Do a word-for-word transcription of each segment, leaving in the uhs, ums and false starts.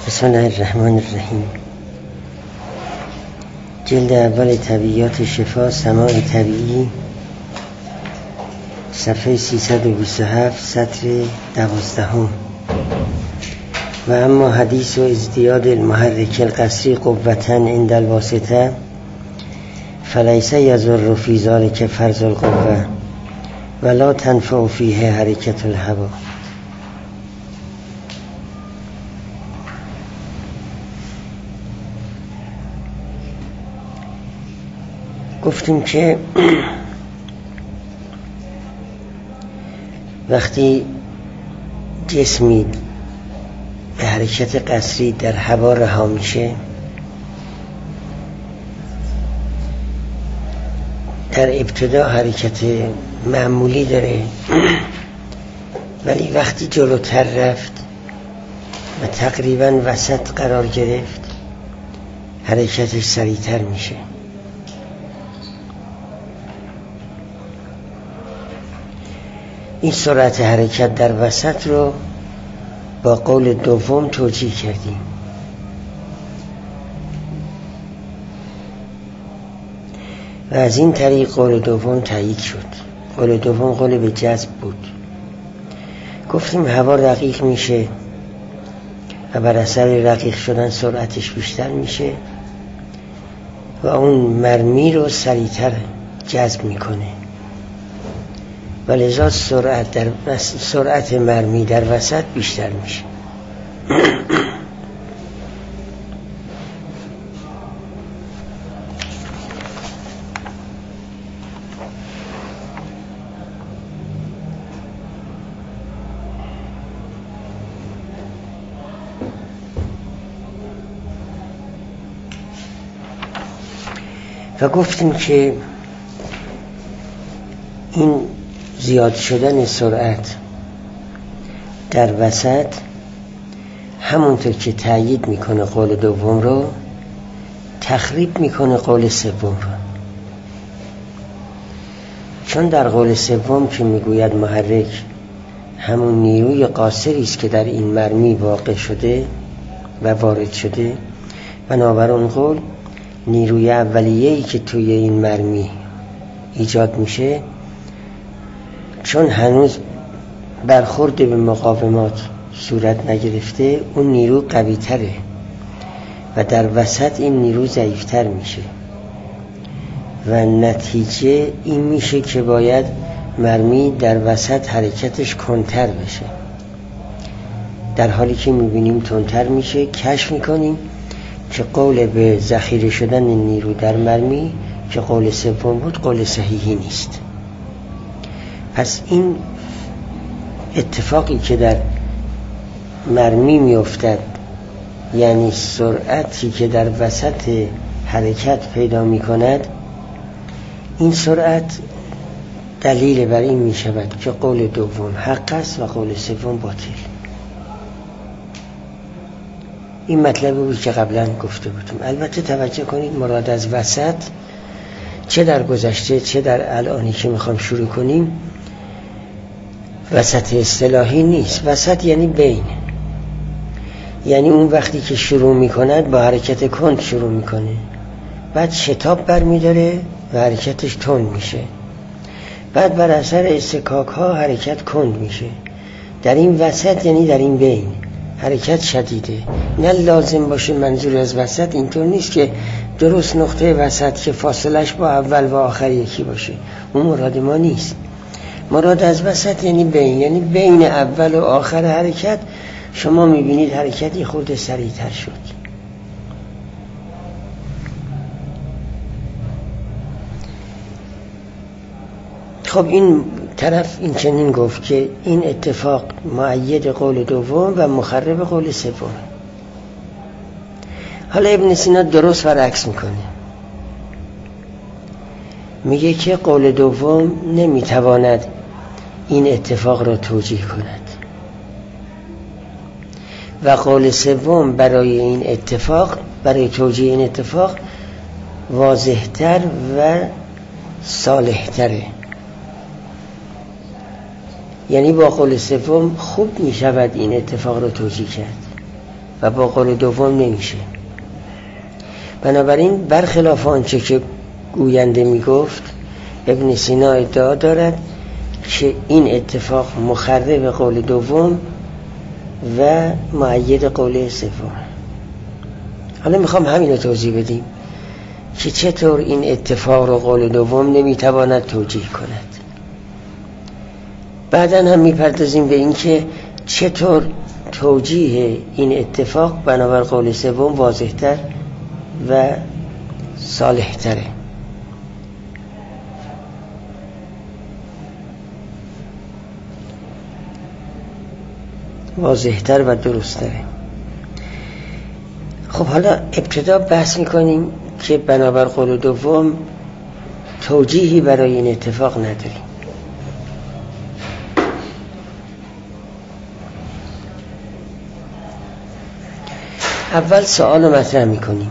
بسم الله الرحمن الرحیم. جلد اول طبیعیات شفا سماع طبیعی، صفحه سیصد و بیست و هفت، سطر دوازدهم. و اما حدیث و ازدیاد المحرک القصری قوة عند الواسطه فلیس یضر فی ذلک فرض القوه ولا تنفع فیه حرکت الهوا. گفتیم که وقتی جسمی به حرکت قصری در هوا رها میشه، در ابتدا حرکت معمولی داره ولی وقتی جلوتر رفت و تقریبا وسط قرار گرفت حرکتش سریعتر میشه. این سرعت حرکت در وسط رو با قول دوم توجیه کردیم. و از این طریق قول دوم تایید شد. قول دوم قول به جذب بود. گفتیم هوا رقیق میشه و بر اثر رقیق شدن سرعتش بیشتر میشه و اون مرمی رو سریعتر جذب میکنه و لذا سرعت در وس... سرعت مرمی در وسط بیشتر میشه. و گفتیم که این زیاد شدن سرعت در وسط همونطور که تأیید میکنه قول دوم رو، تخریب میکنه قول سوم رو. چون در قول سوم که میگوید محرک همون نیروی قاصری است که در این مرمی واقع شده و وارد شده، بنابر اون قول نیروی اولیه‌ای که توی این مرمی ایجاد میشه چون هنوز برخورد به مقاومات صورت نگرفته، اون نیرو قوی تره و در وسط این نیرو ضعیفتر میشه و نتیجه این میشه که باید مرمی در وسط حرکتش کندتر بشه. در حالی که میبینیم تندتر میشه، کشف میکنیم که قول به ذخیره شدن نیرو در مرمی که قول سوم بود قول صحیحی نیست. پس این اتفاقی که در مرمی میافتد، یعنی سرعتی که در وسط حرکت پیدا می کند، این سرعت دلیل بر این می شود که قول دوم حق است و قول سوم باطل. این مطلبی بود که قبلا گفته بودم. البته توجه کنید مراد از وسط چه در گذشته چه در الانی که میخوام شروع کنیم وسط اصطلاحی نیست. وسط یعنی بین، یعنی اون وقتی که شروع میکند با حرکت کند شروع میکنه، بعد شتاب برمیداره و حرکتش تند میشه، بعد بر اثر استکاک ها حرکت کند میشه. در این وسط یعنی در این بین حرکت شدیده. نه لازم باشه منظور از وسط اینطور نیست که درست نقطه وسط که فاصلش با اول و آخر یکی باشه، اون مراد ما نیست. مراد از وسط یعنی بین، یعنی بین اول و آخر حرکت شما میبینید حرکتی خود سریعتر شد. خب این طرف این چنین گفت که این اتفاق مؤید قول دوم و مخرب قول سوم. حالا ابن سینا درست برعکس میکنه، میگه که قول دوم نمیتواند این اتفاق را توجیه کند و قول سوم برای این اتفاق، برای توجیه این اتفاق واضحتر و صالحتره. یعنی با قول سوم خوب می شود این اتفاق رو توجیه کرد. و با قول دوم نمیشه. بنابراین برخلاف آنچه که گوینده میگفت، ابن سینا ادعا دارد که این اتفاق مخرب قول دوم و مؤید قول سوم. حالا میخوام همین رو توضیح بدیم که چطور این اتفاق رو قول دوم نمیتواند توجیه کند. بعداً هم میپردازیم به این که چطور توجیه این اتفاق بنابر قول سوم واضح‌تر و صالح‌تره. واضح‌تر و درست‌تره. خب حالا ابتدا بحث میکنیم که بنابر قول دوم توجیهی برای این اتفاق نداریم. اول سوال رو مطرح میکنیم: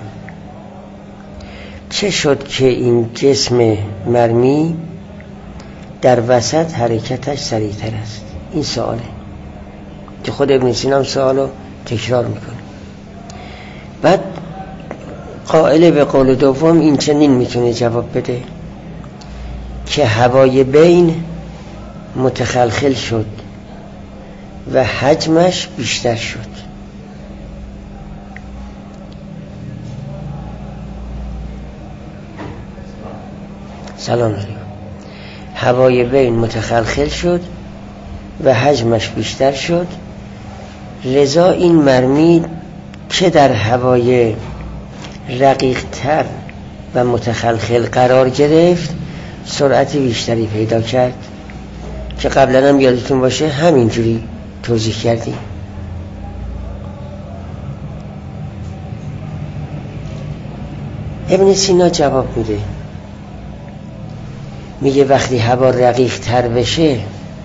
چه شد که این جسم مرمی در وسط حرکتش سریعتر است؟ این سواله که خود ابن سینا سوال رو تکرار میکنه. بعد قائل به قول دوم این چنین میتونه جواب بده که هوای بین متخلخل شد و حجمش بیشتر شد. سلام علیکم. هوای بین متخلخل شد و حجمش بیشتر شد، لذا این مرمی که در هوای رقیق تر و متخلخل قرار گرفت سرعت بیشتری پیدا کرد که قبلا هم یادتون باشه همینجوری توضیح کردیم. ابن سینا جواب میده، میگه وقتی هوا رقیق تر بشه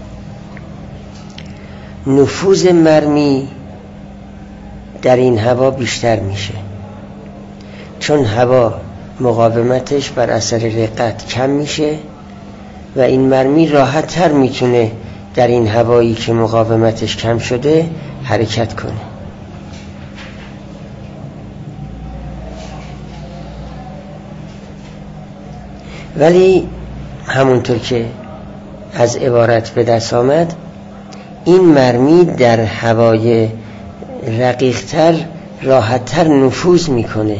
نفوذ مرمی در این هوا بیشتر میشه، چون هوا مقاومتش بر اثر رقت کم میشه و این مرمی راحت تر میتونه در این هوایی که مقاومتش کم شده حرکت کنه. ولی همونطور که از عبارت به دست آمد، این مرمی در هوای رقیق‌تر راحت‌تر نفوذ میکنه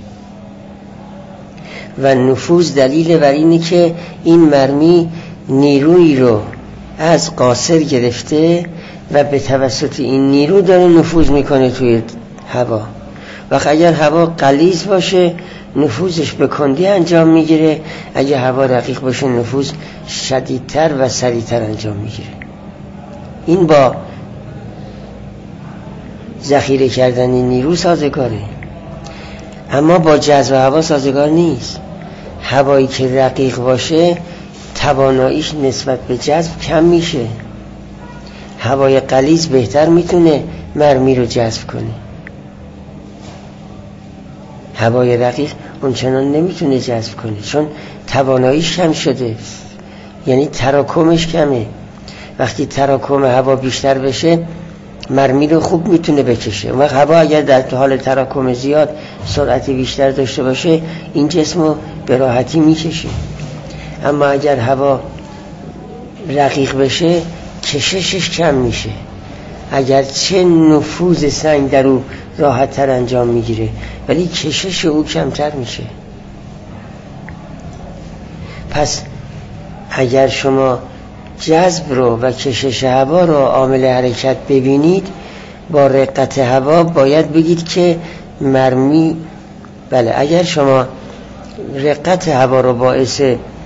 و نفوذ دلیل بر اینه که این مرمی نیرویی رو از قاصر گرفته و به توسط این نیرو داره نفوذ میکنه توی هوا. وقت اگر هوا غلیظ باشه نفوذش به کندی انجام میگیره، اگر هوا رقیق باشه نفوذ شدیدتر و سریعتر انجام میگیره. این با ذخیره کردن نیرو سازگاره، اما با جذب هوا سازگار نیست. هوایی که رقیق باشه تواناییش نسبت به جذب کم میشه، هوای غلیظ بهتر میتونه مرمی رو جذب کنه، هوای رقیق اونچنان نمیتونه جذب کنه چون تواناییش کم شده، یعنی تراکمش کمه. وقتی تراکم هوا بیشتر بشه مرمی رو خوب میتونه بکشه. اون وقت هوا اگر در حال تراکم زیاد سرعت بیشتر داشته باشه این جسم رو به راحتی میکشه، اما اگر هوا رقیق بشه کششش کم میشه، اگر چه نفوذ سنگ در او راحت تر انجام میگیره ولی کشش او کمتر میشه. پس اگر شما جذب رو و کشش هوا رو عامل حرکت ببینید، با رقت هوا باید بگید که مرمی، بله اگر شما رقت هوا رو باعث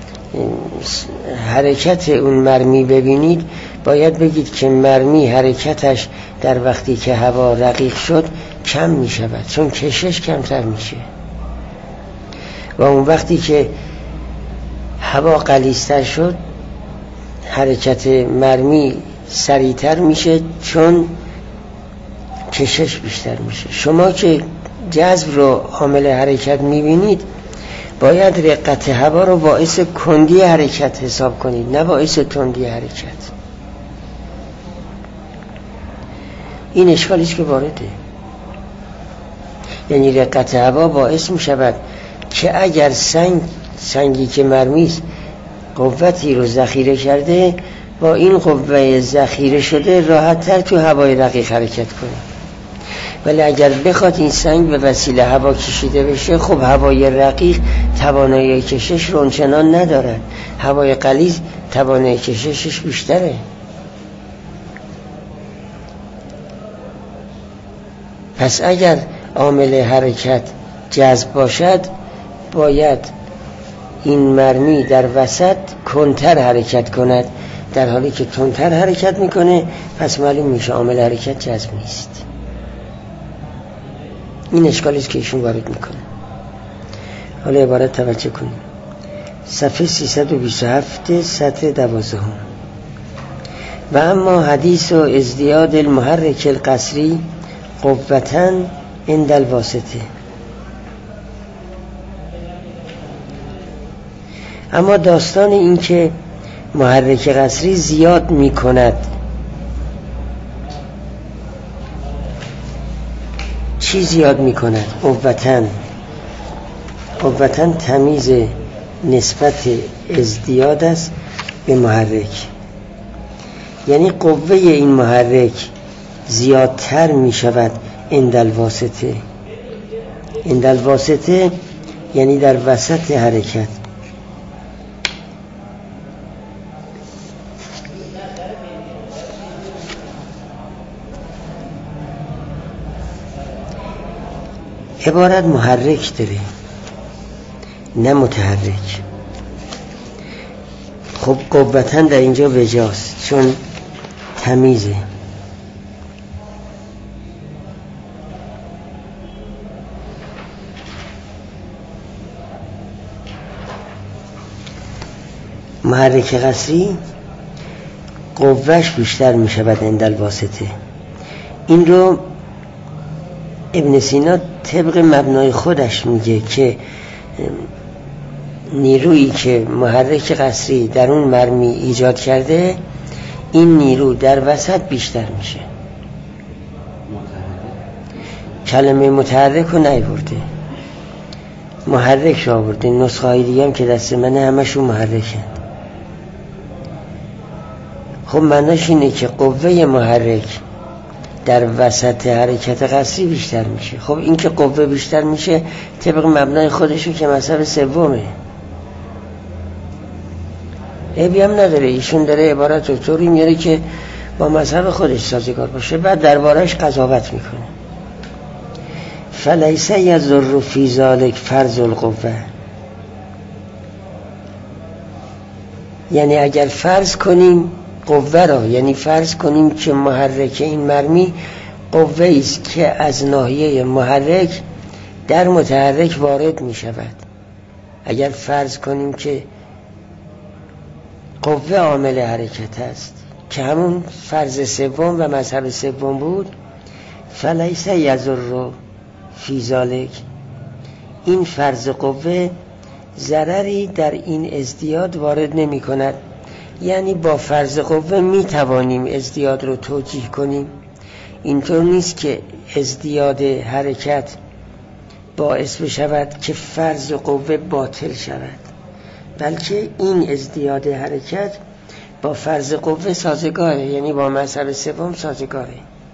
حرکت اون مرمی ببینید باید بگید که مرمی حرکتش در وقتی که هوا رقیق شد کم می شود چون کشش کمتر میشه، و اون وقتی که هوا غلیظتر شد حرکت مرمی سریعتر میشه چون کشش بیشتر میشه. شما که جذب رو عامل حرکت میبینید باید رقت هوا رو باعث کندی حرکت حساب کنید نه باعث تندی حرکت. این اشکالیست که وارده. یعنی رقت هوا باعث می شود که اگر سنگ سنگی که مرمی است قوتی رو ذخیره کرده، با این قوه ذخیره شده راحت تر تو هوای رقیق حرکت کنه. ولی اگر بخواد این سنگ به وسیله هوا کشیده بشه، خب هوای رقیق توانایی کشش رو اونچنان ندارد، هوای غلیظ توانایی کششش بیشتره. پس اگر عامل حرکت جذب باشد، باید این مرمی در وسط کنتر حرکت کند، در حالی که تندتر حرکت میکنه، پس معلوم میشه عامل حرکت جذب نیست. این اشکالی است که ایشون وارد میکنه. حالا عبارت توجه کنیم. صفحه سیصد و بیست و هفت سطر دوازده. و اما حدیث و ازدیاد المحرک القصری قوتاً عند الواسطه. اما داستان این که محرک قصری زیاد می کند، چی زیاد می کند؟ قوتاً. قوتاً تمیز نسبت ازدیاد است به محرک، یعنی قوه این محرک زیادتر می شود عند الواسطه. عند الواسطه یعنی در وسط حرکت. عبارت محرک داره نه متحرک. خب قوتاً در اینجا وجاست چون تمیزه. محرک قصری قوهش بیشتر می شود عند الواسطه. این رو ابن سینا طبق مبنای خودش میگه که نیرویی که محرک قصری در اون مرمی ایجاد کرده، این نیرو در وسط بیشتر میشه. کلمه متحرک رو نیورده، محرک رو آورده. نسخه های دیگه هم که دست منه همشون محرکه. خب معناش اینه که قوه محرک در وسط حرکت قصری بیشتر میشه. خب این که قوه بیشتر میشه طبق مبنای خودشو که مذهب سومه، عیبی هم نداره. ایشون داره عبارت رو طوری میاره که با مذهب خودش سازگار باشه، بعد دربارش قضاوت میکنه. فلیس یضر فی ذلک فرض القوه، یعنی اگر فرض کنیم قوه را، یعنی فرض کنیم که محرک این مرمی قوه است که از ناحیه محرک در متحرک وارد می شود. اگر فرض کنیم که قوه عامل حرکت است که همون فرض سوم و مذهب سوم بود، فلیس یضر فی ذلک، این فرض قوه ضرری در این ازدیاد وارد نمی کند. یعنی با فرض قوه می توانیم ازدیاد رو توجیه کنیم. اینطور نیست که ازدیاد حرکت باعث بشود که فرض قوه باطل شود، بلکه این ازدیاد حرکت با فرض قوه سازگاره، یعنی با مذهب سوم سازگاره.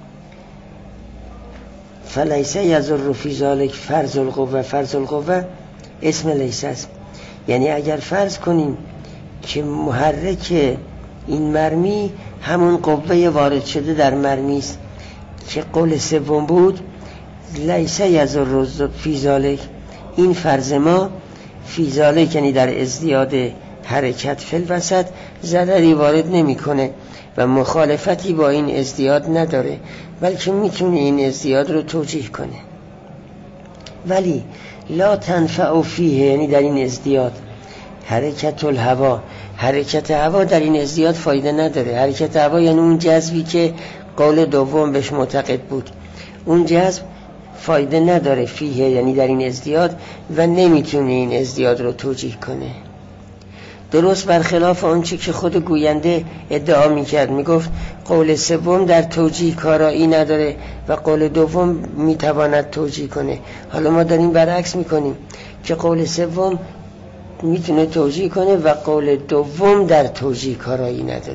فلیس یضر فی ذلک فرض القوه، فرض القوه اسم لیس است. یعنی اگر فرض کنیم که محرک این مرمی همون قوه وارد شده در مرمی است که قول سوم بود، لیس یضر فی ذلک، این فرض ما فی ذلک یعنی در ازدیاد حرکت فی الوسط ضرری وارد نمیکنه و مخالفتی با این ازدیاد نداره، بلکه میتونه این ازدیاد رو توجیه کنه. ولی لا تنفع فیه، یعنی در این ازدیاد حرکت الهوا، حرکت هوا در این ازدیاد فایده نداره. حرکت هوا یعنی اون جذبی که قول دوم بهش معتقد بود، اون جذب فایده نداره فیه، یعنی در این ازدیاد، و نمیتونه این ازدیاد رو توجیه کنه. درست برخلاف آنچه که خود گوینده ادعا میکرد. میگفت قول سوم در توجیه کارایی نداره و قول دوم میتواند توجیه کنه. حالا ما داریم برعکس میکنیم که قول سوم میتونه توجیه کنه و قول دوم در توجیه کارایی نداره.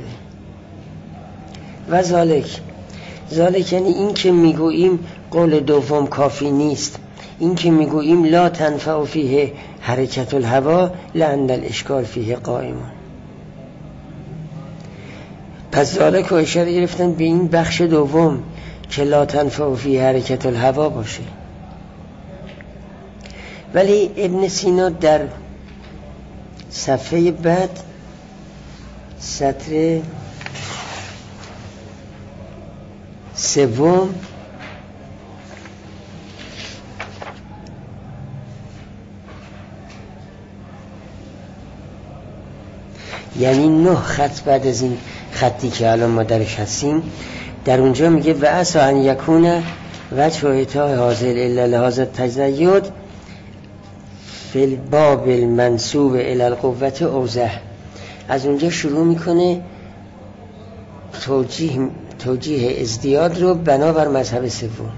و ذالک ذالک یعنی این که میگوییم قول دوم کافی نیست، این که میگوییم لا تنفع فیه حرکت الهوا لأن الاشکال فیه قائمون. پس ذالک رو اشاره گرفتن به این بخش دوم که لا تنفع فیه حرکت الهوا باشه. ولی ابن سینا در صفحه بعد سطر سوم یعنی نه خط بعد از این خطی که الان ما درش هستیم، در اونجا میگه و عسى ان یکون وجه اعطاء حاصل الا لهذا التزید فی الباب المنسوب الی القوة اوضح. از اونجا شروع میکنه توجیه توجیه ازدیاد رو بنابر مذهب سوم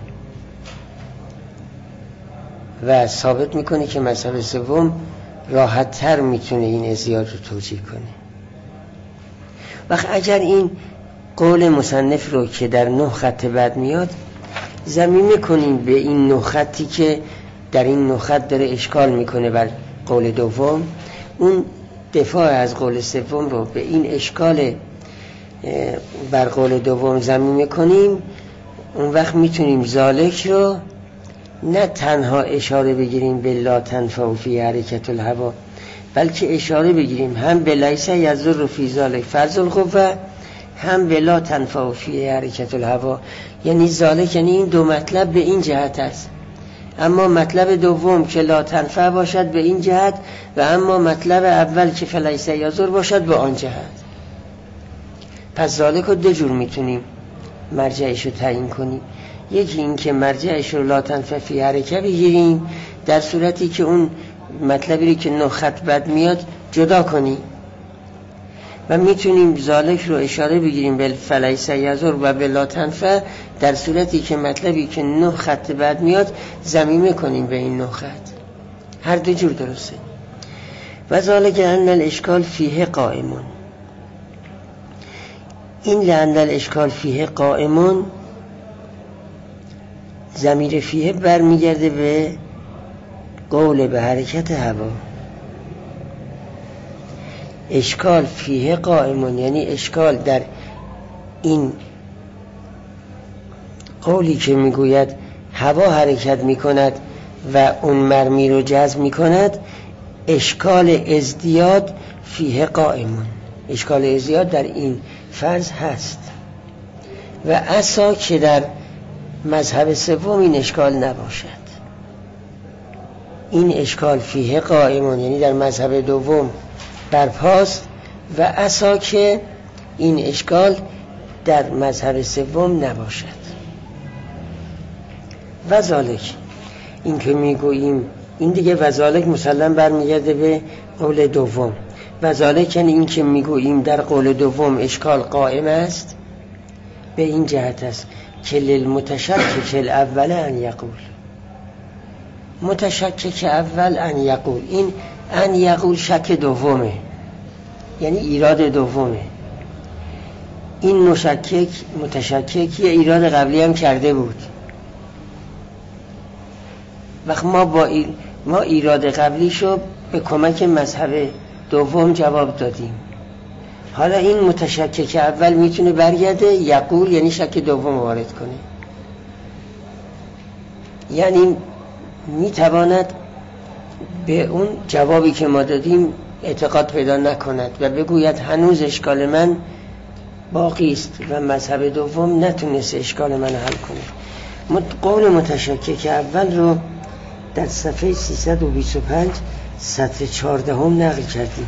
و ثابت میکنه که مذهب سوم راحت تر میتونه این ازدیاد رو توجیه کنه. وقت اگر این قول مصنف رو که در نه خط بعد میاد ضمیمه کنیم به این نه خطی که در این نه خط داره اشکال میکنه بر قول دوم، اون دفاع از قول سوم رو به این اشکال بر قول دوم ضمیمه کنیم، اون وقت میتونیم ذالک رو نه تنها اشاره بگیریم به لا تنفع فی حرکت الهوا، بلکه اشاره بگیریم هم به لیس یضر فی ذالک فرض القوة، هم به لا تنفع فی حرکت الهوا. یعنی ذالک یعنی این دو مطلب به این جهت است، اما مطلب دوم که لا تنفع باشد به این جهت و اما مطلب اول که فلیس یضر باشد به آن جهت. پس ذالک رو دو جور میتونیم مرجعش رو تعیین کنیم. یکی این که مرجعش رو لا تنفع فی حرکت بگیریم در صورتی که اون مطلبی که نه خط بعد میاد جدا کنیم، و میتونیم ذالک رو اشاره بگیریم به فلیس یضر و به لا تنفع در صورتی که مطلبی که نه خط بعد میاد ضمیمه کنیم به این نه خط. هر دو جور درسته. و ذالک ان الاشکال فیه قائمون، این لأن الاشکال فیه قائمون ضمیر فیه برمیگرده به قول به حرکت هوا. اشکال فیه قائمون یعنی اشکال در این قولی که میگوید هوا حرکت میکند و اون مرمی رو جذب میکند، اشکال ازدیاد فیه قائمون، اشکال ازدیاد در این فرض هست. و عسا که در مذهب سوم این اشکال نباشد، این اشکال فیه قائمون یعنی در مذهب دوم برپاست، و عسا که این اشکال در مذهب سوم نباشد. و ذالک این که میگوییم این دیگه و ذالک مسلم برمیگرده به قول دوم. و ذالک یعنی این که میگوییم در قول دوم اشکال قائم است به این جهت است که للمتشکک الاول ان یقول، متشکک اول ان یقول، این ان یقول شک دومه یعنی ایراد دومه. این مشکک متشکک یه ایراد قبلی هم کرده بود. وقت ما با ای... ما ایراد قبلیشو به کمک مذهب دوم جواب دادیم. حالا این متشکک اول میتونه برگرده یقول یعنی شک دوم وارد کنه، یعنی میتواند به اون جوابی که ما دادیم اعتقاد پیدا نکند و بگوید هنوز اشکال من باقی است و مذهب دوم نتونست اشکال من حل کنه. قول متشکک اول رو در صفحه سیصد و بیست و پنج سطر چهارده هم نقل کردیم،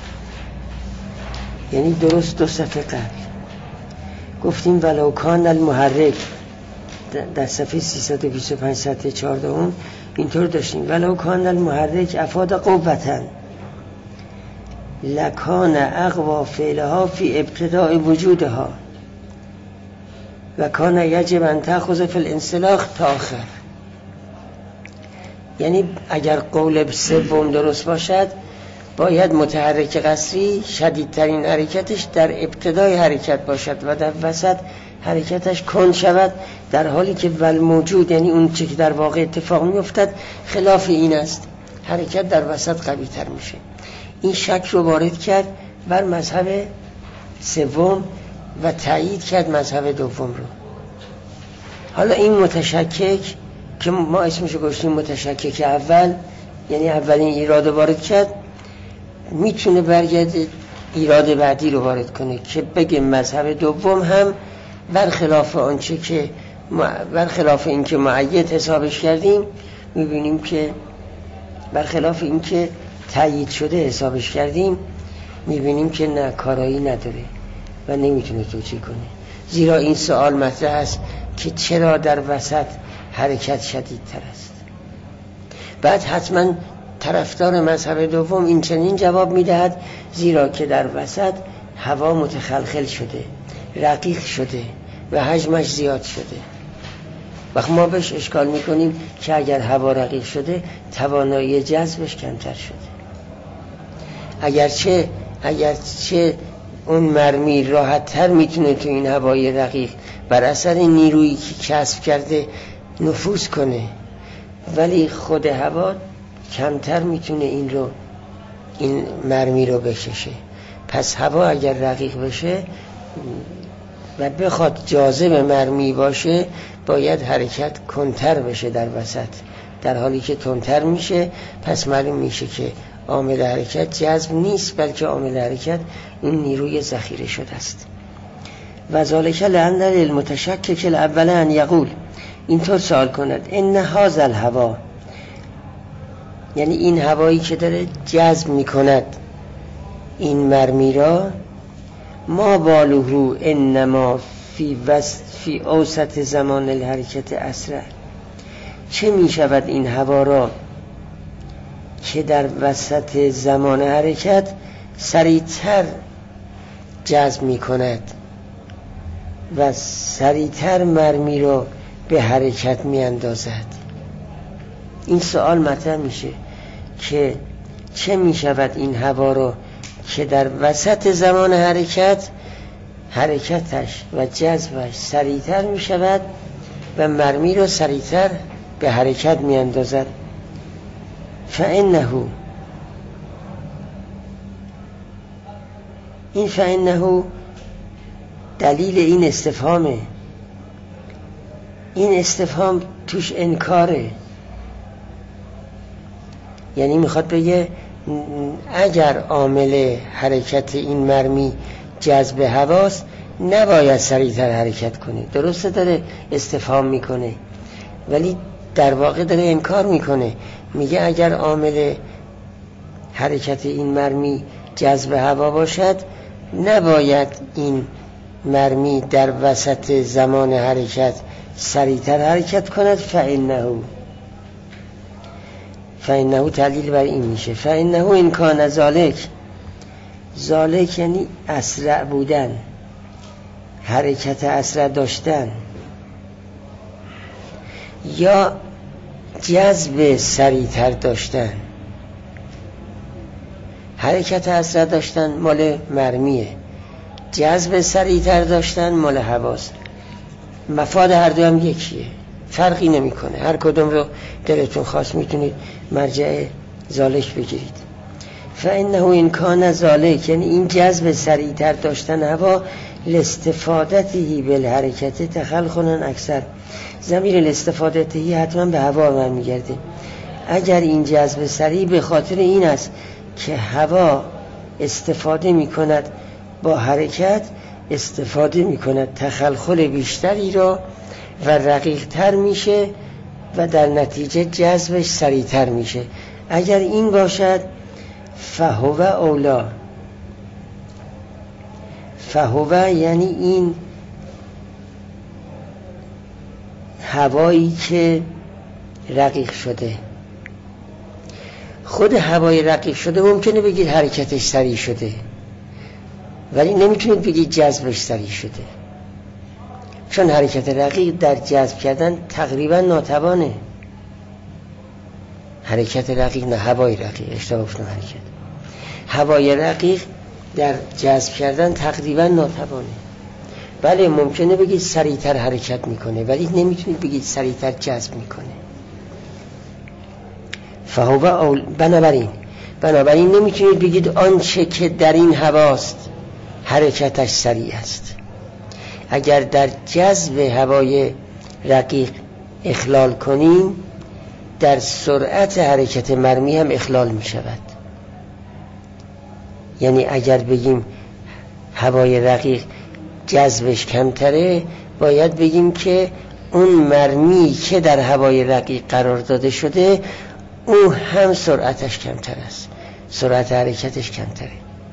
یعنی درست دو صفحه قبل گفتیم ولو کان المحرک، در صفحه سیصد و بیست و پنج سطر چهارده هم اینطور داشتیم ولو کان المحرک افاد قوتن لکان اقوا فعلها فی ابتداء وجودها و کان یجب ان تأخذ فی الانسلاخ تاخر. یعنی اگر قول سوم درست باشد باید متحرک قصری شدیدترین حرکتش در ابتدای حرکت باشد و در وسط حرکتش کند شود، در حالی که ول موجود یعنی اون چیزی که در واقع اتفاق میافتد خلاف این است، حرکت در وسط قوی تر میشه. این شک رو وارد کرد بر مذهب سوم و تایید کرد مذهب دوم رو. حالا این متشکک که ما اسمشو گذاشتیم متشکک اول، یعنی اولین ایراد وارد کرد، میتونه برگرده ایراد بعدی رو وارد کنه که بگه مذهب دوم هم برخلاف آنچه که برخلاف این که معید حسابش کردیم، میبینیم که برخلاف این که تایید شده حسابش کردیم، میبینیم که نه، کارایی نداره و نمیتونه توجیه کنه. زیرا این سوال مطرح است که چرا در وسط حرکت شدیدتر است. بعد حتما طرفدار مذهب دوم این چنین جواب میدهد زیرا که در وسط هوا متخلخل شده، رقیق شده و حجمش زیاد شده. وقت ما بهش اشکال میکنیم که اگر هوا رقیق شده توانایی جذبش کمتر شده. اگرچه اگرچه اون مرمی راحت تر میتونه تو این هوای رقیق بر اثر نیرویی که کسب کرده نفوذ کنه، ولی خود هوا کمتر میتونه این رو این مرمی رو بکشه. پس هوا اگر رقیق بشه و بخواد جاذب مرمی باشه باید حرکت کنتر بشه در وسط، در حالی که تندتر میشه. پس معلوم میشه که عامل حرکت جذب نیست، بلکه عامل حرکت این نیروی ذخیره شده است. و ذالک لأن المتشکک الاول ان یقول، اینطور سوال کند ان هذا الهوا، یعنی این هوایی که داره جذب میکند این مرمی را، ما بالوه انما فی وسط فی اوسط زمان الحرکت اسرع، چه میشود این هوا را که در وسط زمان حرکت سریعتر جذب میکند و سریعتر مرمی را به حرکت میاندازد. این سوال مطرح میشه که چه میشود این هوا را که در وسط زمان حرکت حرکتش و جذبش سریعتر میشود و مرمی را سریعتر به حرکت میاندازد. فانه این فانه دلیل این استفهامه. این استفهام توش انکاره، یعنی میخواد بگه اگر عامل حرکت این مرمی جذب هواست نباید سریعتر حرکت کنه. درسته داره استفهام میکنه ولی در واقع داره انکار میکنه. میگه اگر عامل حرکت این مرمی جذب هوا باشد نباید این مرمی در وسط زمان حرکت سریعتر حرکت کند. فانه فانه تعلیل بر این میشه. فانه ان کان ذالک، ذالک یعنی اسرع بودن، حرکت اسرع داشتن یا جذب سریعتر داشتن. حرکت اسرع داشتن مال مرمیه، جذب سریعتر داشتن مال هواست. مفاد هر دو هم یکیه، فرقی نمیکنه. هر کدوم رو دلتون خواست میتونید مرجع ذالک بگیرید. فانه ان کان ذالک یعنی این جذب سریعتر داشتن هوا لاستفادته بالحرکت تخلخلا اکثر. ضمیر لاستفادته حتما به هوا برمیگرده. اگر این جذب سریع به خاطر این است که هوا استفاده میکند با حرکت، استفاده میکند تخلخل بیشتری را و رقیق تر میشه و در نتیجه جذبش سریعتر میشه. اگر این باشد فهو اولا، فهو یعنی این هوایی که رقیق شده، خود هوای رقیق شده ممکنه بگید حرکتش سریع شده، ولی نمیتونید بگید جذبش سریع شده، چون حرکت رقیق در جذب کردن تقریبا ناتوانه. حرکت رقیق نه هوای رقیق، اشتباه گفتم. حرکت هوای رقیق در جذب کردن تقریبا ناتوانه. بله ممکنه بگید سریعتر حرکت میکنه، ولی نمیتونید بگید سریعتر جذب میکنه. فهو اول بنابراین بنابراین نمیتونید بگید آنچه که در این هواست حرکتش سریع است. اگر در جذب هوای رقیق اخلال کنیم، در سرعت حرکت مرمی هم اخلال می شود. یعنی اگر بگیم هوای رقیق جذبش کمتره، باید بگیم که اون مرمی که در هوای رقیق قرار داده شده اون هم سرعتش کمتر است، سرعت حرکتش کمتره.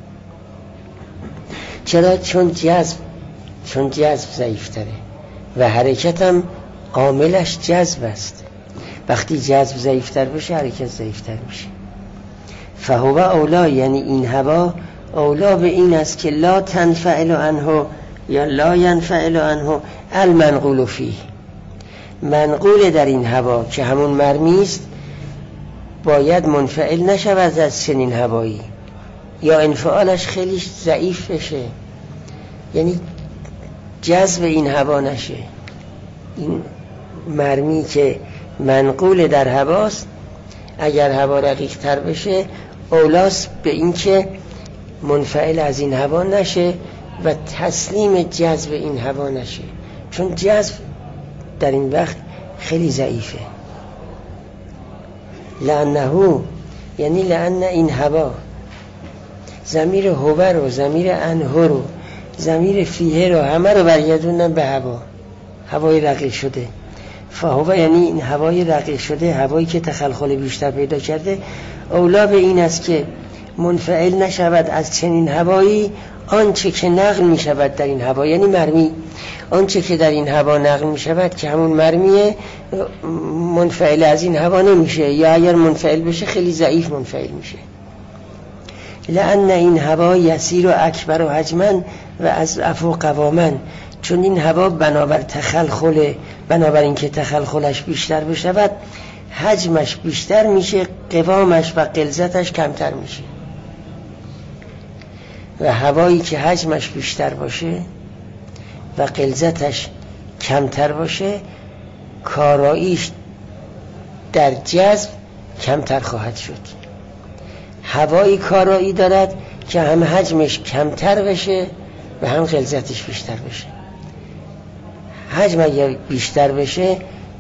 چرا؟ چون جذب چون جذب ضعیفتره و حرکت هم عاملش جذب است. وقتی جذب ضعیفتر بشه حرکت ضعیفتر میشه. فهو اولا، یعنی این هوا اولا به این است که لا تنفعل عنه یا لا ينفعل عنه المنقول فیه. منقول در این هوا که همون مرمی است باید منفعل نشود از چنین هوایی، یا انفعالش خیلی ضعیف بشه، یعنی جذب این هوا نشه. این مرمی که منقول در هواست اگر هوا رقیق تر بشه اولاست به این که منفعل از این هوا نشه و تسلیم جذب این هوا نشه، چون جذب در این وقت خیلی ضعیفه. لانه یعنی لان این هوا ضمیر هو رو، ضمیر انه رو، ضمیر فیه رو همه رو برگردوندن به هوا، هوای رقیق شده. فهو یعنی این هوای رقیق شده، هوایی که تخلخل بیشتر پیدا کرده، اولا به این است که منفعل نشود از چنین هوایی آنچه که نقل می شود در این هوا، یعنی مرمی. آنچه که در این هوا نقل می شود که همون مرمیه، منفعل از این هوا نمیشه، یا اگر منفعل بشه خیلی ضعیف منفعل میشه. لأن این هوا یسیر و اکبر و حجما و از افو قواما، چون این هوا بنابر تخلخل بنابر این که تخلخلش بیشتر بشود حجمش بیشتر میشه، قوامش و غلظتش کمتر میشه. و هوایی که حجمش بیشتر باشه و غلظتش کمتر باشه کاراییش در جذب کمتر خواهد شد. هوایی کارایی دارد که هم حجمش کمتر بشه و هم غلظتش بیشتر بشه. حجم اگر بیشتر بشه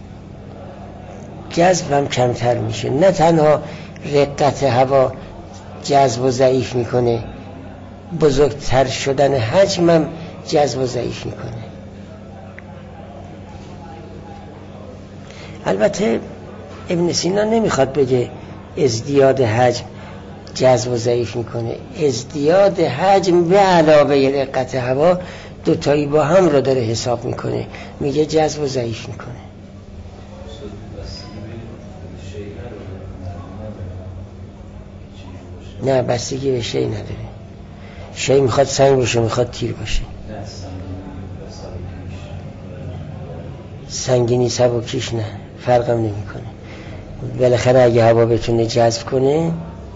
جذب هم کمتر میشه. نه تنها رقت هوا جذب و ضعیف میکنه، بزرگتر شدن حجم هم جذب و ضعیف میکنه. البته ابن سینا نمیخواد بگه ازدیاد حجم جذب و ضعیف میکنه. ازدیاد حجم به علاوه رقت هوا دوتایی با هم رو داره حساب میکنه، میگه جذب و ضعیف میکنه. نه بستگی به شی نداره. شی میخواد سنگ باشه، میخواد تیر باشه. سنگینی سبکیش نه، فرقم نمیکنه. بالاخره اگه هوا بتونه جذب کنه،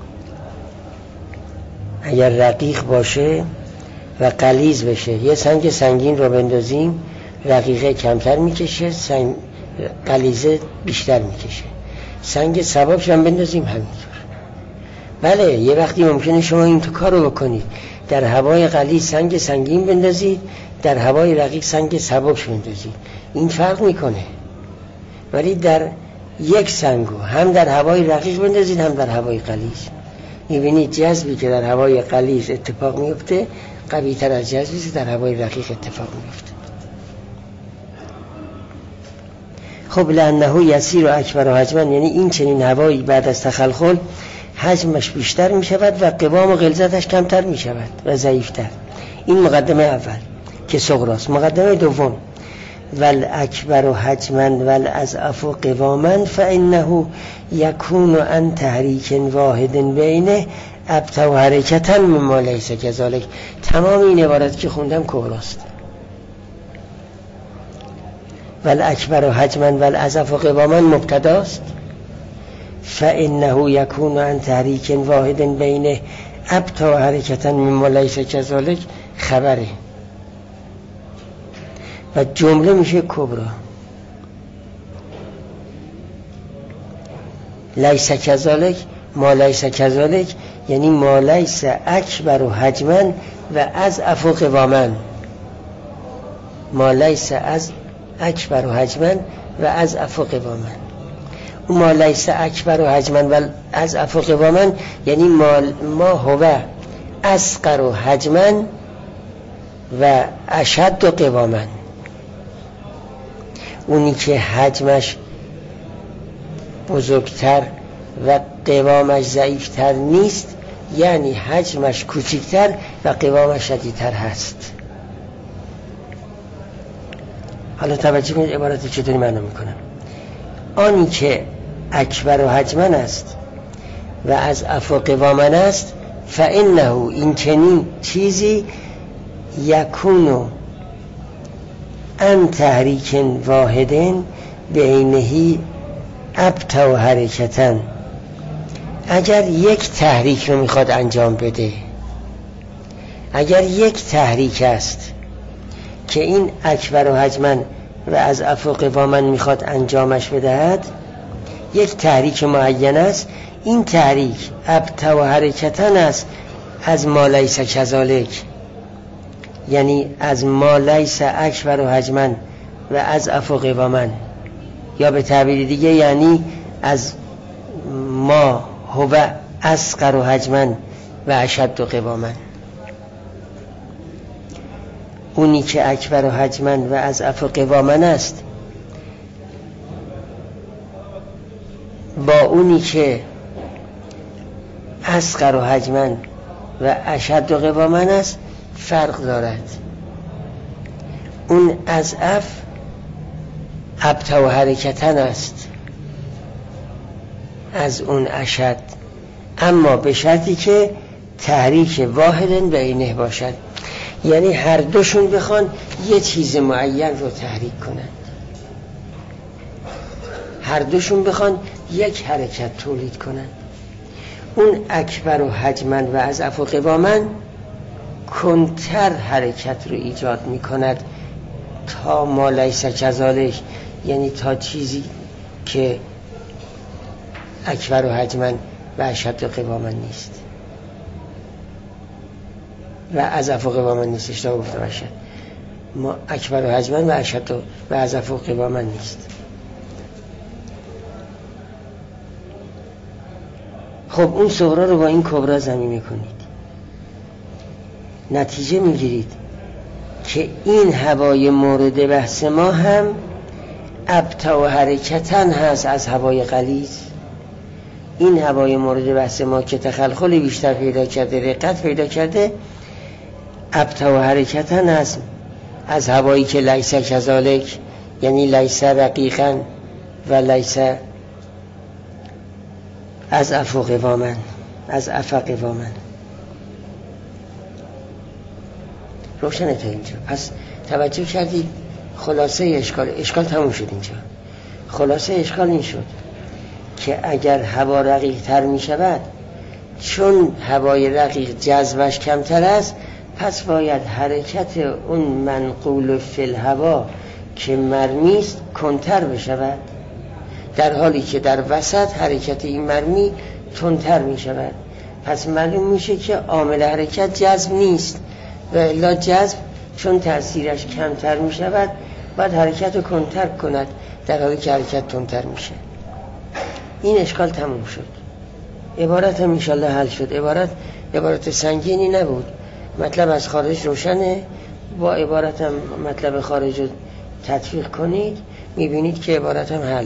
اگر رقیق باشه و غلیظ بشه، یه سنگ سنگین رو بندازیم رقیقه کمتر میکشه، سنگ غلیظه بیشتر میکشه. سنگ سبکش هم بندازیم همینطور. بله یه وقتی ممکنه شما این تو کارو بکنید، در هوای غلیظ سنگ سنگین بندازید، در هوای رقیق سنگ سبک بندازید، این فرق میکنه. ولی در یک سنگو هم در هوای رقیق بندازید هم در هوای غلیظ، میبینید جذبی که در هوای غلیظ اتفاق میفته قوی تر از جذبی که در هوای رقیق اتفاق میفته. خب لانه یسیر و اکبر و حجما، یعنی این چنین هوایی بعد از تخلخل حجمش بیشتر می شود و قوام و غلظتش کمتر می شود و ضعیفتر. این مقدمه اول که صغراست. مقدمه دوم والاکبر حجما والاضعف قواما فانه یکون عن تحریک واحد بینه ابطأ حرکتا مما لیس کذلک. تمام این عبارت که خوندم کبراست. والاکبر حجما والاضعف قواما مبتداست، فانه یکون عن تحریک واحد بینه ابطأ حرکتا مما لیس کذلک خبره و جمله میشه کبرا. لیس کذلک ما لیس کذلک یعنی ما لیس اکبر و حجما و اضعف قواما. ما لیس از اکبر و حجما و اضعف قواما. اون ما لیس اکبر و حجما و اضعف قواما یعنی ما, ما هو اصغر و حجما و اشد و قواما. اونی که حجمش بزرگتر و قوامش ضعیفتر نیست یعنی حجمش کوچکتر و قوامش شدیدتر هست. حالا توجه کنید عبارت چطوری معنا میکنم. آنی که اکبر و حجما است و از افو قواما است فانه این چنین چیزی یکونو ان تحریک واحدن بعینه ابطأ حرکتن. اگر یک تحریک رو میخواد انجام بده، اگر یک تحریک است که این اکبر و حجما و از افو قواما میخواد انجامش بدهد، یک تحریک معین است، این تحریک ابطأ حرکتن است از ما لیس کذلک، یعنی از ما لیس اکبر و حجما و از افو قواما، یا به تعبیر دیگه یعنی از ما هو اصغر و حجما و اشد و قواما. اونی که اکبر و حجما و از افو قواما است با اونی که اصغر و حجما و اشد و قواما است فرق دارد. اون اضعف ابطأ حرکتن است از اون اشد، اما به شرطی که تحریک واحدن بینه باشد، یعنی هر دوشون بخوان یه چیز معین رو تحریک کنند، هر دوشون بخوان یک حرکت تولید کنند. اون اکبر و حجما و از افو قواما کنتر حرکت رو ایجاد می کند تا ما لیس کذلک، یعنی تا چیزی که اکبر و حجما و اشد قواما نیست و اضعف قواما نیست. اشتباه گفته باشد، ما اکبر و حجما و اشد و اضعف قواما نیست. خب اون صغرا رو با این کبرا ضمیمه کنید، نتیجه میگیرید که این هوای مورد بحث ما هم ابطأ حرکتن هست از هوای غلیظ. این هوای مورد بحث ما که تخلخل بیشتر پیدا کرده، رقت پیدا کرده، ابطأ حرکتن هست از هوایی که لیس کذلک، یعنی لیس رقیقا و لیس از افو قواما، از افو قواما. روشنه تا اینجا؟ پس توجه کردید خلاصه اشکال اشکال تموم شد اینجا. خلاصه اشکال این شد که اگر هوا رقیق تر می شود، چون هوای رقیق جذبش کمتر است، پس باید حرکت اون منقول فی الهوا که مرمی است کنتر بشود، در حالی که در وسط حرکت این مرمی تندتر می شود. پس معلوم میشه که عامل حرکت جذب نیست و الا جذب چون تأثیرش کمتر می شود باید حرکت رو کنتر کند، در حالی که حرکت تندتر میشه. این اشکال تموم شد. عبارت هم انشالله حل شد. عبارت عبارت سنگینی نبود، مطلب از خارج روشنه. با عبارت هم مطلب خارج رو تطبیق کنید میبینید که عبارت هم حله.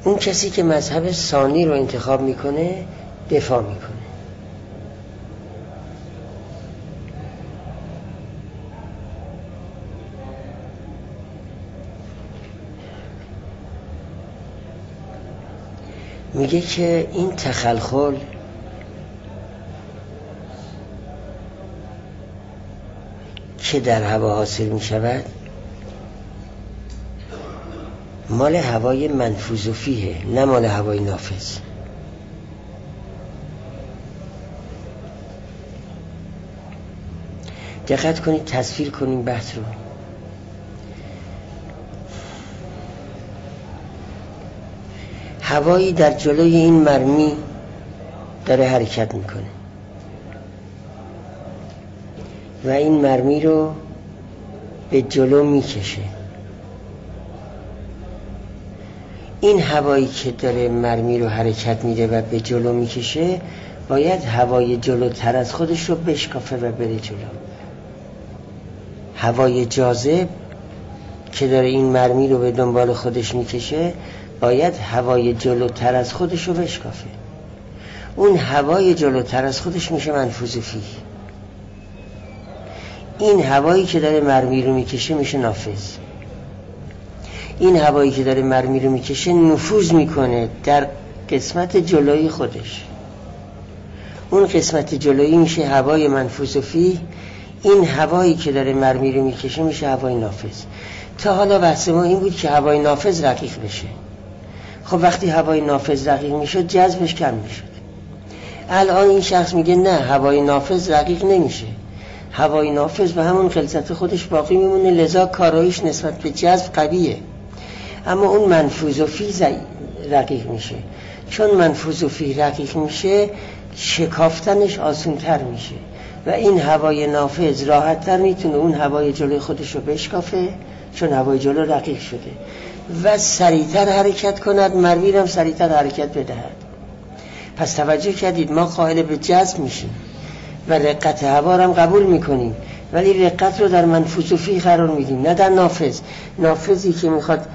اون کسی که مذهب ثانی رو انتخاب میکنه دفاع میکنه. میگه که این تخلخل که در هوا حاصل میشود مال هوای منفوذ فیه، نه مال هوای نافذ. دقت کنید، تصویر کنیم بحث رو. هوایی در جلوی این مرمی داره حرکت میکنه و این مرمی رو به جلو میکشه. این هوایی که داره مرمی رو حرکت میده و به جلو میکشه باید هوای جلوتر از خودش رو بشکافه و بره جلو. هوای جاذب که داره این مرمی رو به دنبال خودش میکشه باید هوای جلوتر از خودش رو بشکافه. اون هوای جلوتر از خودش میشه منفوذ فیه. این هوایی که داره مرمی رو میکشه میشه نافذ. این هوایی که داره مرمی رو میکشه نفوذ میکنه در قسمت جلویی خودش. اون قسمت جلویی میشه هوای منفوذ فیه. این هوایی که داره مرمی رو میکشه میشه هوای نافذ. تا حالا بحث ما این بود که هوای نافذ رقیق بشه. خب وقتی هوای نافذ رقیق میشد جذبش کم میشد. الان این شخص میگه نه، هوای نافذ رقیق نمیشه، هوای نافذ به همون غلظت خودش باقی میمونه، لذا کارایش نسبت به جذب قویه. اما اون منفوذ فیه رقیق میشه. چون منفوذ فیه رقیق میشه شکافتنش آسان‌تر میشه و این هوای نافذ راحت‌تر میتونه اون هوای جلوی خودش رو بشکافه، چون هوای جلو رقیق شده و سریعتر حرکت کند، مرمی هم سریعتر حرکت بدهد. پس توجه کردید ما قائل به جذب میشیم و رقت هوا هم قبول میکنیم، ولی رقت رو در منفوذ فیه قرار میدیم، نه در نافذ. نافذی که میخواد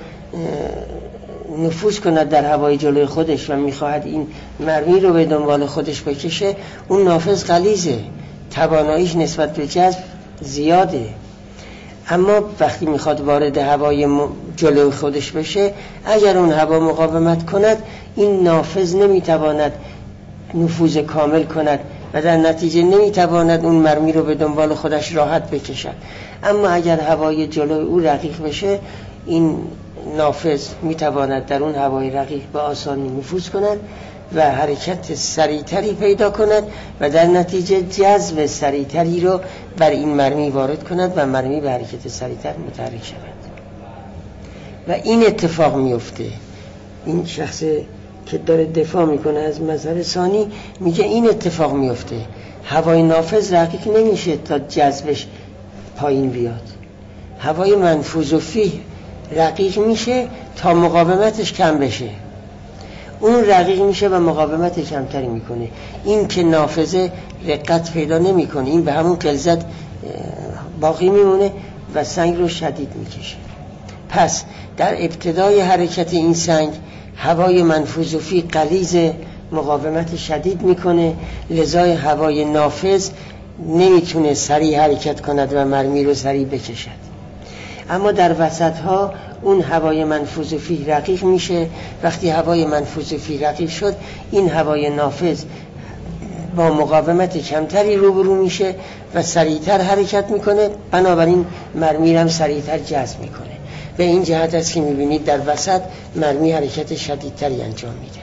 نفوذ کند در هوای جلوی خودش و میخواهد این مرمی رو به دنبال خودش بکشه، اون نافذ غلیظه، تواناییش نسبت به جذب زیاده. اما وقتی میخواد وارد هوای جلوی خودش بشه، اگر اون هوا مقاومت کند این نافذ نمیتواند نفوذ کامل کند و در نتیجه نمیتواند اون مرمی رو به دنبال خودش راحت بکشد. اما اگر هوای جلوی او رقیق بشه، این نافذ میتواند در اون هوای رقیق به آسانی نفوذ کند و حرکت سریعتری پیدا کند و در نتیجه جذب سریعتری رو بر این مرمی وارد کند و مرمی به حرکت سریعتر متحرک شود و این اتفاق میفته. این شخص که داره دفاع میکنه از مذهب ثانی میگه این اتفاق میفته، هوای نافذ رقیق نمیشه تا جذبش پایین بیاد، هوای منفوذ فیه رقیق میشه تا مقاومتش کم بشه. اون رقیق میشه و مقاومت کمتری میکنه. این که نافذه رقت پیدا نمیکنه، این به همون غلظت باقی میمونه و سنگ رو شدید میکشه. پس در ابتدای حرکت این سنگ هوای منفوذ فیه غلیظ، مقاومت شدید میکنه، لذا هوای نافذ نمیتونه سریع حرکت کند و مرمی رو سریع بکشد. اما در وسط ها اون هوای منفوذ فیه رقیق میشه. وقتی هوای منفوذ فیه رقیق شد، این هوای نافذ با مقاومت کمتری روبرو میشه و سریعتر حرکت میکنه، بنابراین مرمی هم سریعتر جذب میکنه. به این جهت است که میبینید در وسط مرمی حرکت شدیدتری انجام میده.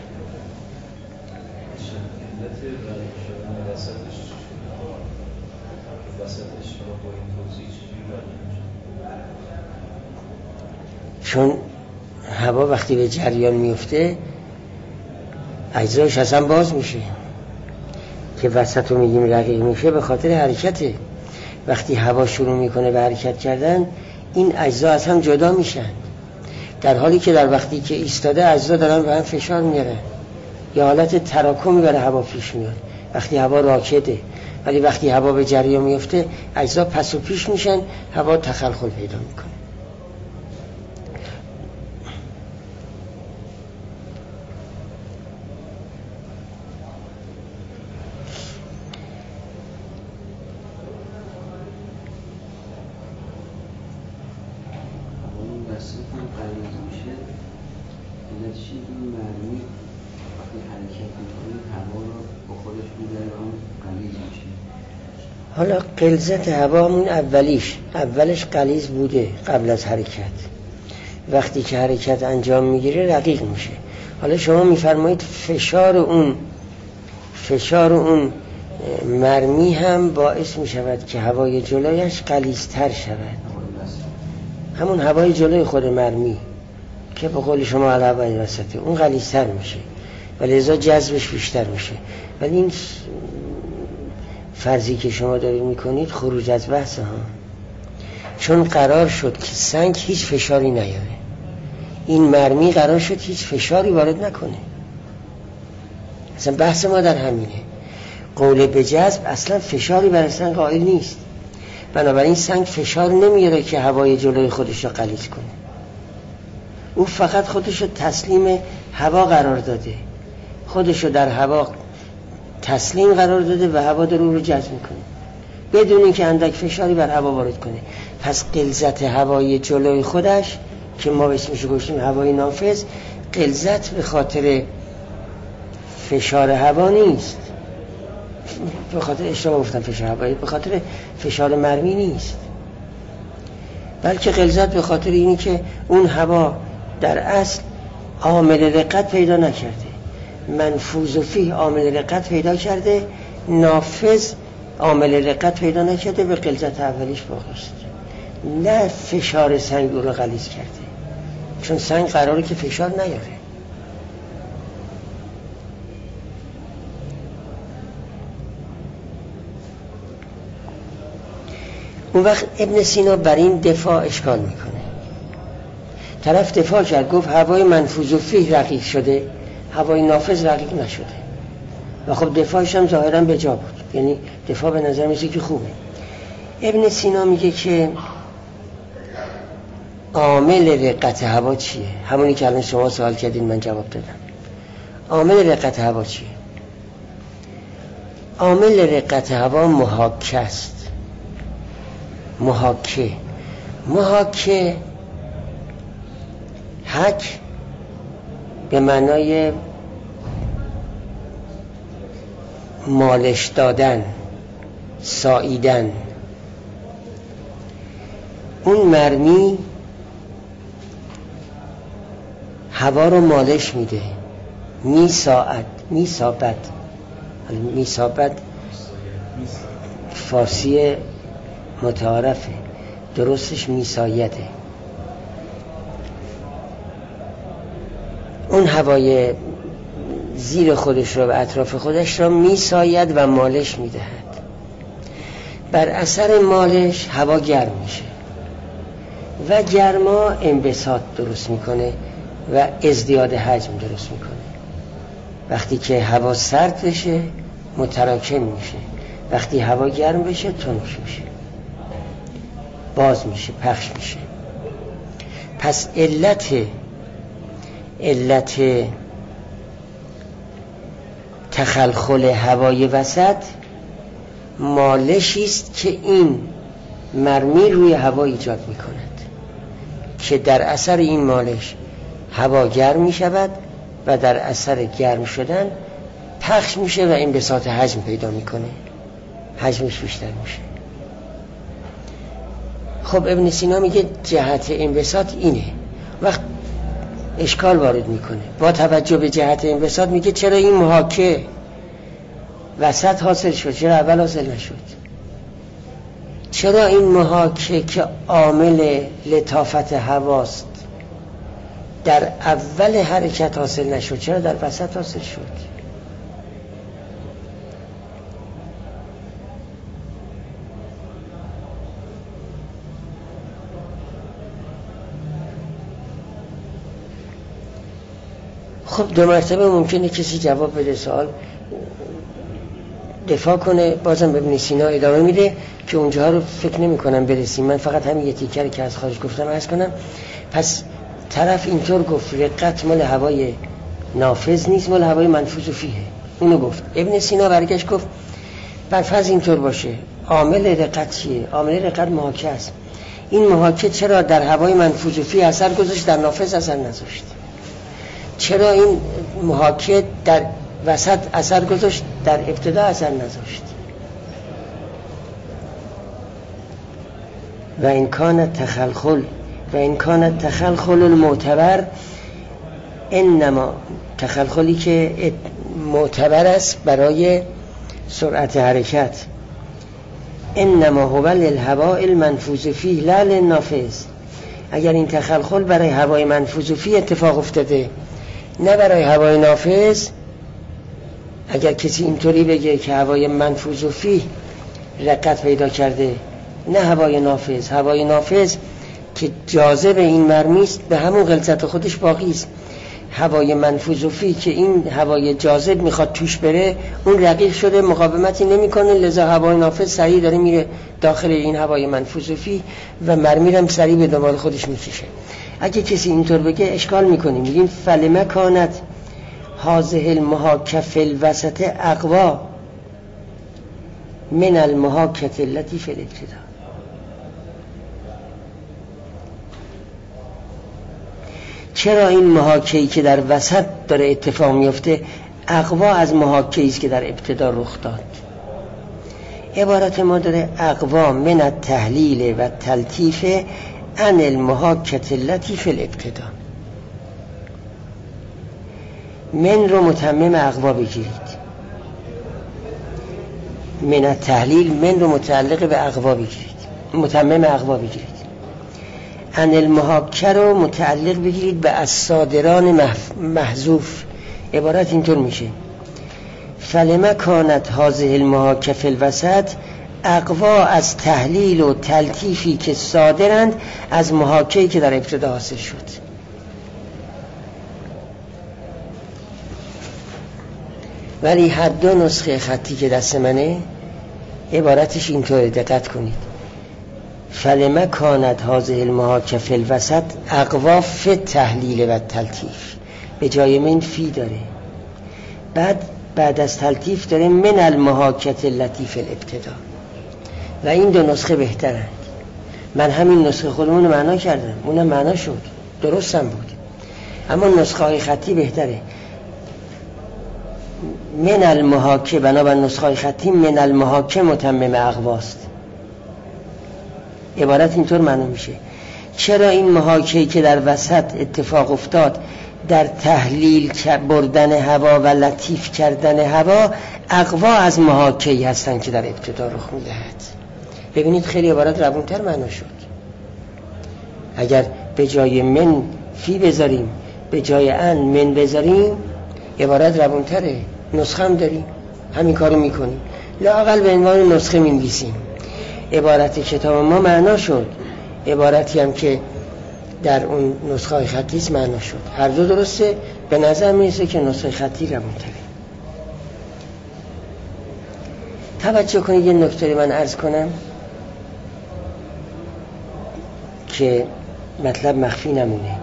چون هوا وقتی به جریان میفته اجزایش اصلا باز میشه، که وسط رو میگیم رقیق میشه به خاطر حرکته. وقتی هوا شروع میکنه به حرکت کردن، این اجزا از هم جدا میشن، در حالی که در وقتی که ایستاده اجزا دارن به هم فشار میارن، یا حالت تراکمی برای هوا پیش میاد وقتی هوا راکده. ولی وقتی هوا به جریان میفته اجزا پس و پیش میشن، هوا تخلخل پیدا میکنه. تصریف هم غلیظ میشه، علتش این مرمی وقتی حرکت میکنه هوا رو با خودش میبره و اون غلیظ میشه. حالا غلظت هوا همون اولیش اولش غلیظ بوده قبل از حرکت، وقتی که حرکت انجام میگیره رقیق میشه. حالا شما میفرمایید فشار اون فشار اون مرمی هم باعث میشود که هوای جلویش غلیظتر شود، همون هوای جلوی خود مرمی که به قول شما علاوه وسطه اون غلیظتر میشه و لذا جذبش بیشتر میشه. ولی این فرضی که شما دارید میکنید خروج از بحث ها، چون قرار شد که سنگ هیچ فشاری نیاره، این مرمی قرار شد هیچ فشاری وارد نکنه. اصلا بحث ما در همینه. قول به جذب اصلا فشاری بر سنگ قائل نیست، بنابراین سنگ فشار نمیاره که هوای جلوی خودش رو غلیظ کنه. او فقط خودش رو تسلیم هوا قرار داده، خودش رو در هوا تسلیم قرار داده و هوا در او رو جذب میکنه بدون اینکه اندک فشاری بر هوا وارد کنه. پس غلظت هوای جلوی خودش که ما اسمش گذاشتیم هوای نافذ، غلظت به خاطر فشار هوا نیست، به خاطر اشتباه گفتم فشار هوایی، به خاطر فشار مرمی نیست، بلکه غلظت به خاطر اینی که اون هوا در اصل عامل رقت پیدا نکرده، منفوذ فیه عامل رقت پیدا کرده، نافذ عامل رقت پیدا نکرده، به غلظت اولیش باقی است. نه فشار سنگ او رو غلیظ کرده، چون سنگ قراره که فشار نیاره. اون وقت ابن سینا بر این دفاع اشکال میکنه. طرف دفاع کرد، گفت هوای منفوذ فیه رقیق شده، هوای نافذ رقیق نشده و خب دفاعش هم ظاهرا به جا بود، یعنی دفاع به نظر میسه که خوبه. ابن سینا میگه که عامل رقت هوا چیه؟ همونی که الان شما سوال کردین من جواب دادم. عامل رقت هوا چیه؟ عامل رقت هوا محاکه است. محاکه محاکه حک به معنای مالش دادن، ساییدن. اون مرمی هوا رو مالش میده، میساعد، میسابد. میسابد فارسی متعارفه، درستش میسایده. اون هوای زیر خودش رو و اطراف خودش رو میساید و مالش میدهد. بر اثر مالش هوا گرم میشه و گرما انبساط درست میکنه و ازدیاد حجم درست میکنه. وقتی که هوا سرد بشه متراکم میشه، وقتی هوا گرم بشه تنک میشه، باز میشه، پخش میشه. پس علت علت تخلخل هوای وسط مالشی است که این مرمی روی هوا ایجاد میکند که در اثر این مالش هوا گرم میشود و در اثر گرم شدن پخش میشه و انبساط حجم پیدا میکنه، حجمش بیشتر میشه. خب ابن سینا میگه جهت انبساط اینه. وقت اشکال وارد میکنه با توجه به جهت انبساط، میگه چرا این محاکه وسط حاصل شد، چرا اول حاصل نشد؟ چرا این محاکه که عامل لطافت هواست در اول حرکت حاصل نشد، چرا در وسط حاصل شد؟ خب دو مرتبه ممکنه کسی جواب بده، سوال دفاع کنه، بازم به ابن سینا ادامه میده که اونجا رو فکر نمی کنم برسیم. من فقط همین یه تیکری که از خارج گفتم عرض کنم. پس طرف اینطور گفت رقت مال هوای نافذ نیست، مال هوای منفوذ فیه، اونو گفت. ابن سینا برگشت گفت بر فرض اینطور باشه، عامل رقت چیه؟ عامل رقت محاکه است. این محاکه چرا در هوای منفوذ فیه اثر گذاشت، در نافذ اثر نذاشت؟ چرا این محاکه در وسط اثر گذاشت، در ابتدا اثر نذاشت؟ و این کان تخلخل و این کان تخلخل المعتبر، انما تخلخلی که معتبر است برای سرعت حرکت، انما هو للهواء المنفوذ فیه لا للنافذ. اگر این تخلخل برای هوای منفوذ فیه اتفاق افتاده نه برای هوای نافذ، اگر کسی اینطوری بگه که هوای منفوذ فیه رقت پیدا کرده نه هوای نافذ، هوای نافذ که جاذب این مرمی است به همون غلظت خودش باقی است، هوای منفوذ فیه که این هوای جاذب میخواد توش بره اون رقیق شده مقاومتی نمیکنه، لذا هوای نافذ سریع داره میره داخل این هوای منفوذ فیه و مرمی هم سریع به دنبال خودش میکشه. اگه کسی اینطور بگه اشکال میکنیم، میگیم فلما کانت هذه المحاکه فی الوسط اقوا من المحاکه التي فی الابتدا. چرا این محاکه‌ای که در وسط داره اتفاق میفته اقوا از محاکه‌ای است که در ابتدا رخ داد؟ عبارت ما داره اقوا من التحلیل و تلطیف عن المحاکه التي فی الابتدا. من رو متمم اقوا بگیرید، من التحلیل من رو متعلق به اقوا بگیرید، متمم اقوا بگیرید. عن المحاکه رو متعلق بگیرید به الصادران محذوف. عبارت اینطور میشه فلما کانت هذه المحاکه فی الوسط اقوا از تحلیل و تلطیفی که صادرند از محاکه‌ای که در ابتدا حاصل شد. ولی هر دو نسخه خطی که دست منه عبارتش اینطوره، دقت کنید. فلما کانت هذه المحاکه فی الوسط اقوا فی تحلیل و تلطیف، به جای من فی داره، بعد بعد از تلطیف داره من المحاکه التي فی الابتدا. و این دو نسخه بهترند. من همین نسخه خودمون معنا کردم، اونم معنا شد، درستم بود، اما نسخه های خطی بهتره. من المحاکه بنابر نسخه های خطی من المحاکه متمم اقواست. عبارت اینطور معنا میشه چرا این محاکه‌ای که در وسط اتفاق افتاد در تحلیل بردن هوا و لطیف کردن هوا اقوا از محاکه‌ای هستن که در ابتدا رخ میدهد. ببینید خیلی عبارت روونتر معنا شد. اگر به جای من فی بذاریم، به جای ان من بذاریم، عبارت روونتره. نسخه هم داریم، همین کارو میکنیم، لااقل به عنوان نسخه می‌نویسیم. عبارت کتاب ما معنا شد، عبارتی هم که در اون نسخه های خطی است معنا شد. هر دو درسته، به نظر میرسه که نسخه خطی روونتره. توجه کنید یه نکته من عرض کنم که مطلب مخفی نمونه.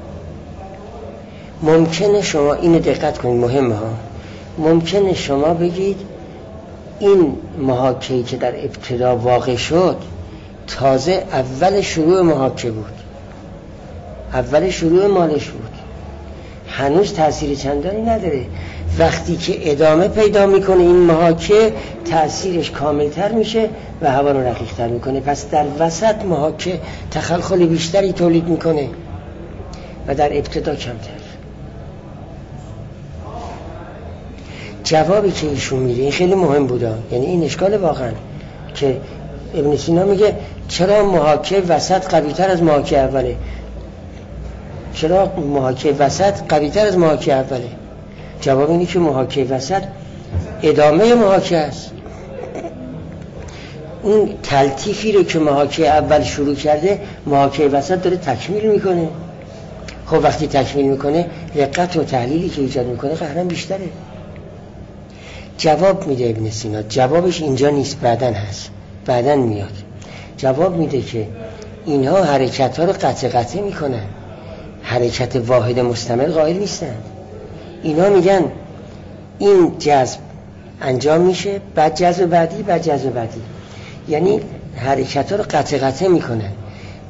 ممکنه شما اینو دقت کنید، مهمه ها، ممکنه شما بگید این محاکه‌ای که در ابتدا واقع شد تازه اول شروع محاکه بود، اول شروع مالش بود، هنوز تأثیر چندانی نداره. وقتی که ادامه پیدا میکنه این محاکه تأثیرش کاملتر میشه و هوا رو رقیق‌تر میکنه. پس در وسط محاکه تخلخل بیشتری تولید میکنه و در ابتدا کمتر. جوابی که ایشون میده این خیلی مهم بوده، یعنی این اشکال واقعا که ابن سینا میگه چرا محاکه وسط قوی‌تر از محاکه اوله؟ چرا محاکه وسط قوی‌تر از محاکه اوله؟ جواب اینه که محاکه وسط ادامه محاکه است. اون تلطیفی رو که محاکه اول شروع کرده محاکه وسط داره تکمیل میکنه. خب وقتی تکمیل میکنه دقت و تحلیلی که ایجاد میکنه قهرا بیشتره. جواب میده ابن سینا، جوابش اینجا نیست، بعدن هست، بعدن میاد. جواب میده که اینها حرکت ها رو قطع قطع میکنن، حرکت واحد مستمر قائل نیستن. اینا میگن این جذب انجام میشه، بعد جذب بعدی، بعد جذب بعدی، یعنی حرکت ها رو قطع قطع میکنن.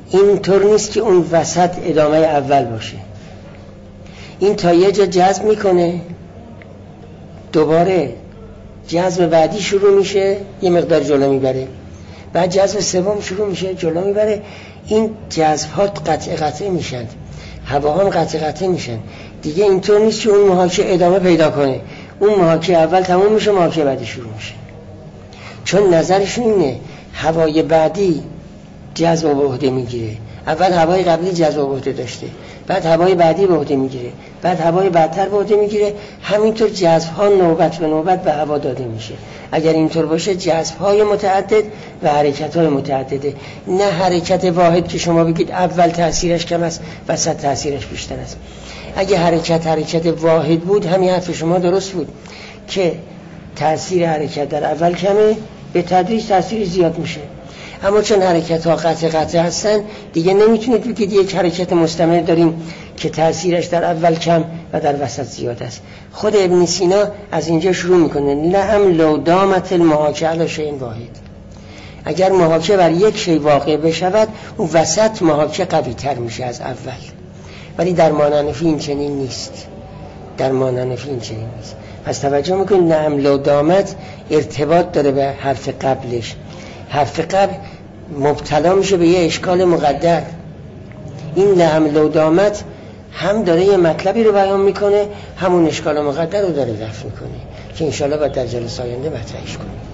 اینطور نیست که اون وسط ادامه اول باشه. این تا یه جا جذب میکنه، دوباره جذب بعدی شروع میشه، یه مقدار جلو میبره، بعد جذب سوم شروع میشه، جلو میبره. این جذب ها قطع قطع میشن، هوا هم قطع قطع میشن دیگه. اینطور نیست که اون محاکه ادامه پیدا کنه، اون محاکه اول تموم میشه، محاکه بعدی شروع میشه. چون نظرشون اینه هوای بعدی جذب به عهده میگیره. اول هوای قبلی جذب به عهده داشته، بعد هوای بعدی به عهده میگیره، بعد هوای بعدتر به عهده میگیره. همینطور جذب ها نوبت به نوبت به هوا داده میشه. اگر اینطور باشه جذب های متعدد و حرکت های متعدده، نه حرکت واحد که شما بگید اول تاثیرش کم است وسط تاثیرش بیشتر است. اگه حرکت حرکت واحد بود همین حرف شما درست بود که تاثیر حرکت در اول کمه، به تدریج تاثیر زیاد میشه. اما چون حرکت ها قطع قطع هستن دیگه نمیتونید بگید یک حرکت مستمر داریم که تاثیرش در اول کم و در وسط زیاد است. خود ابن سینا از اینجا شروع میکنه لهم لو دامت المحاکه علی شیء واحد. اگر محاکه بر یک شی واقع بشود اون وسط محاکه قوی تر میشه از اول، ولی در مانعنفی این چنین نیست. در مانعنفی این چنین نیست. پس توجه میکنید لهم لو دامت ارتباط داره به حرف قبلش. حرف قبل مبتلا میشه به یه اشکال مقدر. این لهم لو دامت هم داره یه مطلبی رو بیان میکنه، همون اشکال مقدر رو داره رفع میکنه که انشاءالله باید در جلسه آینده مطرحش کنیم.